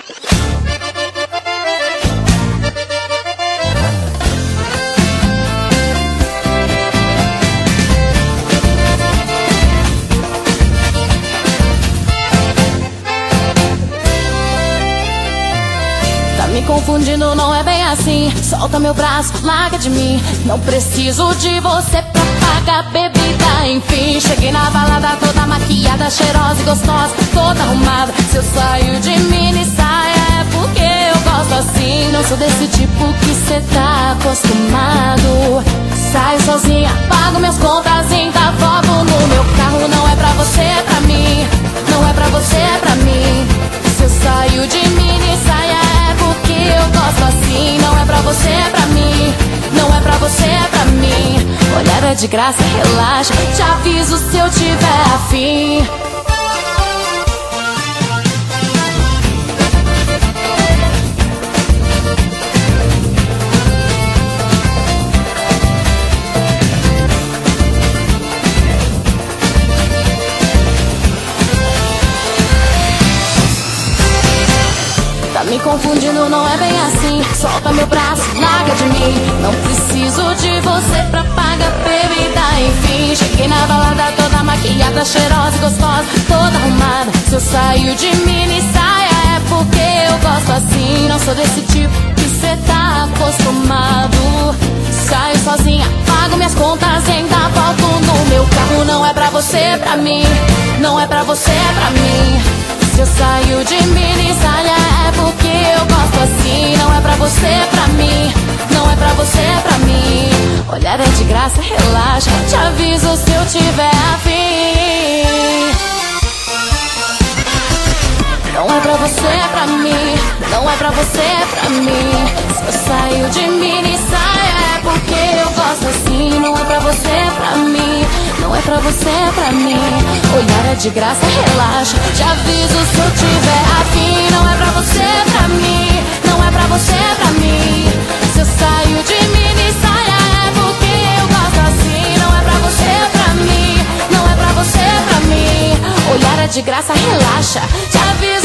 Me confundindo, não é bem assim. Solta meu braço, larga de mim. Não preciso de você pra pagar bebida. Enfim, cheguei na balada toda maquiada, cheirosa e gostosa, toda arrumada. Se eu saio de mini saia é porque eu gosto assim. Não sou desse tipo que cê tá acostumado. Saio sozinha, pago minhas contas, ainda volto no meu carro. Não é pra você, é pra mim. Não é pra você, é pra mim. Se eu saio de mini saia é porque eu gosto assim. Não é pra você, é pra mim. Não é pra você, é pra mim. Olhar é de graça, relaxa. Te aviso se eu tiver afim. Me confundindo, não é bem assim. Solta meu braço, larga de mim. Não preciso de você pra pagar bebida. Enfim, cheguei na balada toda maquiada, cheirosa e gostosa, toda arrumada. Se eu saio de mini saia é porque eu gosto assim. Não sou desse tipo que cê tá acostumado. Saio sozinha, pago minhas contas, ainda volto no meu carro. Não é pra você, é pra mim. Não é pra você, é pra mim. Se eu saio de mini saia é porque eu gosto assim. Não é pra você, é pra mim. Não é pra você, é pra mim. Olhar é de graça, relaxa. Te aviso se eu tiver afim. Não é pra você, é pra mim. Não é pra você, é pra mim. Se eu saio de mini saia é porque eu gosto assim. Não é pra você, é pra mim. Não é pra você, é pra mim. Olhar é de graça, relaxa. Te aviso se eu tiver afim. Não é pra você, é pra mim. Não é pra você, é pra mim. Se eu saio de mini saia é porque eu gosto assim. Não é pra você, é pra mim. Não é pra você, é pra mim. Olhar é de graça, relaxa. Te aviso